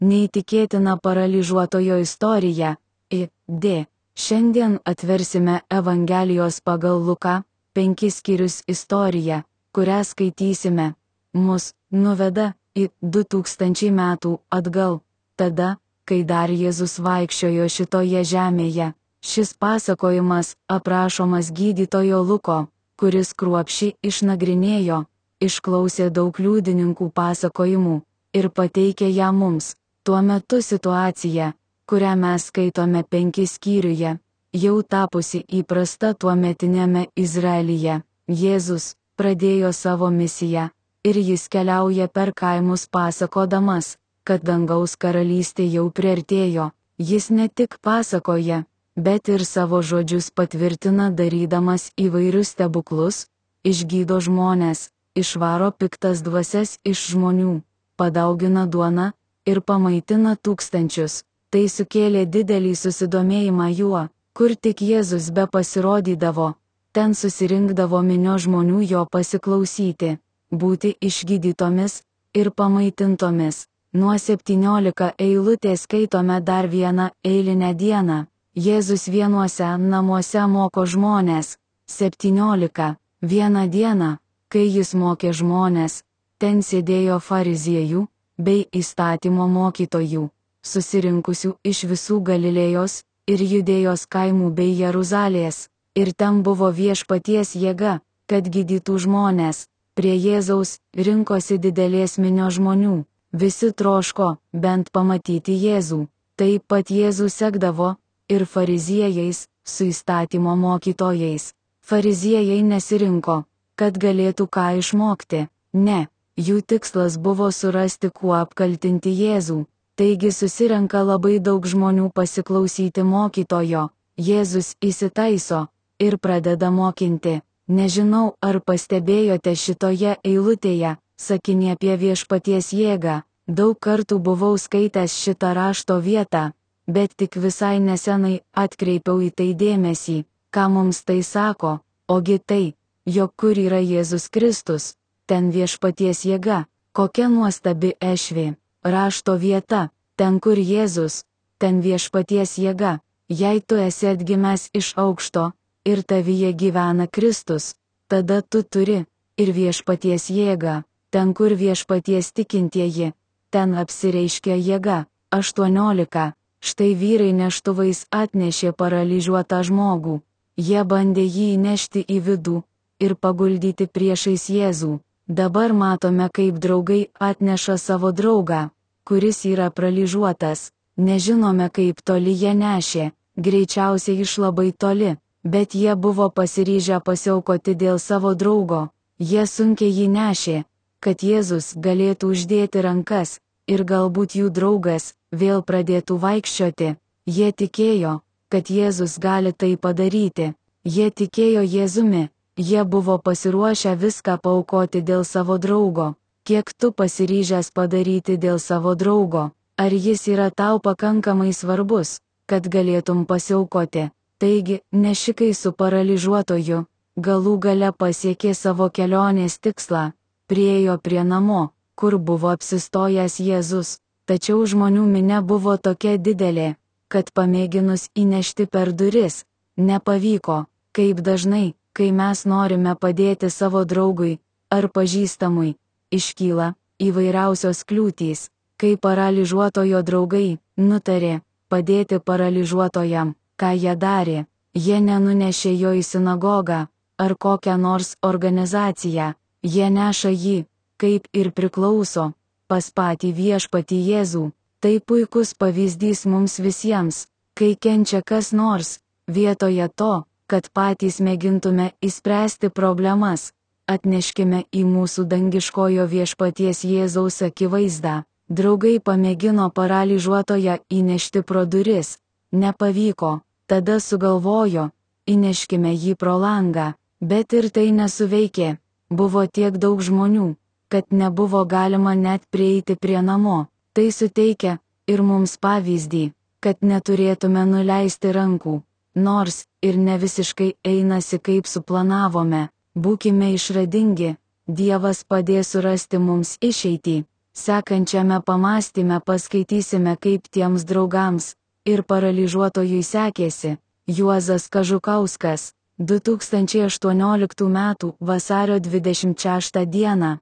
Neįtikėtina paralyžiuotojo istorija. I.D. Šiandien atversime Evangelijos pagal Luką, 5 skyrius istoriją, kurią skaitysime. Mus nuveda į 2000 metų atgal, tada, kai dar Jėzus vaikščiojo šitoje žemėje. Šis pasakojimas aprašomas gydytojo Luko, kuris kruopščiai išnagrinėjo, išklausė daug liudininkų pasakojimų ir pateikė ją mums. Tuo metu situacija, kurią mes skaitome 5 skyriuje, jau tapusi įprasta tuometinėme Izraelyje. Jėzus pradėjo savo misiją ir jis keliauja per kaimus pasakodamas, kad dangaus karalystė jau priartėjo. Jis ne tik pasakoja, bet ir savo žodžius patvirtina darydamas įvairius stebuklus, išgydo žmones, išvaro piktas dvasias iš žmonių, padaugina duoną ir pamaitina tūkstančius. Tai sukėlė didelį susidomėjimą juo, kur tik Jėzus be pasirodydavo, ten susirinkdavo minio žmonių jo pasiklausyti, būti išgydytomis ir pamaitintomis. Nuo 17 eilutės skaitome dar vieną eilinę dieną. Jėzus vienuose namuose moko žmones. 17. Vieną dieną, kai jis mokė žmones, ten sėdėjo fariziejų bei įstatymo mokytojų, susirinkusių iš visų Galilėjos ir Judėjos kaimų bei Jeruzalės, ir ten buvo viešpaties jėga, kad gydytų žmones. Prie Jėzaus rinkosi didelės minios žmonių, visi troško bent pamatyti Jėzų. Taip pat Jėzų sekdavo ir fariziejais su įstatymo mokytojais. Fariziejai nesirinko, kad galėtų ką išmokti, ne, jų tikslas buvo surasti kuo apkaltinti Jėzų. Taigi susirenka labai daug žmonių pasiklausyti mokytojo. Jėzus įsitaiso ir pradeda mokinti. Nežinau, ar pastebėjote šitoje eilutėje sakinį apie viešpaties jėgą. Daug kartų buvau skaitęs šitą rašto vietą, bet tik visai nesenai atkreipiau į tai dėmesį. Ką mums tai sako? Ogi tai, jog kur yra Jėzus Kristus, ten viešpaties jėga. Kokia nuostabi ešvė. Rašto vieta, ten kur Jėzus, ten viešpaties jėga. Jei tu esi atgimęs iš aukšto ir tavyje gyvena Kristus, tada tu turi ir viešpaties jėgą. Ten kur viešpaties tikintieji, ten apsireiškia jėga. 18. Štai vyrai neštuvais atnešė paralyžiuotą žmogų. Jie bandė jį įnešti į vidų ir paguldyti priešais Jėzų. Dabar matome, kaip draugai atneša savo draugą, kuris yra paralyžiuotas. Nežinome, kaip toli jie nešė, greičiausiai iš labai toli, bet jie buvo pasiryžę pasiaukoti dėl savo draugo. Jie sunkiai jį nešė, kad Jėzus galėtų uždėti rankas ir galbūt jų draugas vėl pradėtų vaikščioti. Jie tikėjo, kad Jėzus gali tai padaryti. Jie tikėjo Jėzumi. Jie buvo pasiruošę viską paaukoti dėl savo draugo. Kiek tu pasiryžęs padaryti dėl savo draugo? Ar jis yra tau pakankamai svarbus, kad galėtum pasiaukoti? Taigi, nešikai su paralyžiuotoju galų gale pasiekė savo kelionės tikslą, priėjo prie namo, kur buvo apsistojęs Jėzus, tačiau žmonių minia buvo tokia didelė, kad pamėginus įnešti per duris, nepavyko. Kaip dažnai, kai mes norime padėti savo draugui ar pažįstamui, iškyla įvairiausios kliūtys. Kai paralyžiuotojo draugai nutarė padėti paralyžiuotojam, ką jie darė? Jie nenunešė jo į sinagogą ar kokią nors organizaciją. Jie neša jį, kaip ir priklauso, pas patį viešpatį Jėzų. Tai puikus pavyzdys mums visiems. Kai kenčia kas nors, vietoje to, kad patys mėgintume išspręsti problemas, atneškime į mūsų dangiškojo viešpaties Jėzaus akivaizdą. Draugai pamėgino paralyžiuotoją įnešti pro duris. Nepavyko. Tada sugalvojo, įneškime jį pro langą. Bet ir tai nesuveikė. Buvo tiek daug žmonių, kad nebuvo galima net prieiti prie namo. Tai suteikia ir mums pavyzdį, kad neturėtume nuleisti rankų. Nors ir ne visiškai einasi kaip suplanavome, būkime išradingi, Dievas padės surasti mums išeitį. Sekančiame pamąstyme paskaitysime, kaip tiems draugams ir paralyžiuotojui sekėsi. Juozas Kažukauskas, 2018 m. vasario 26 d.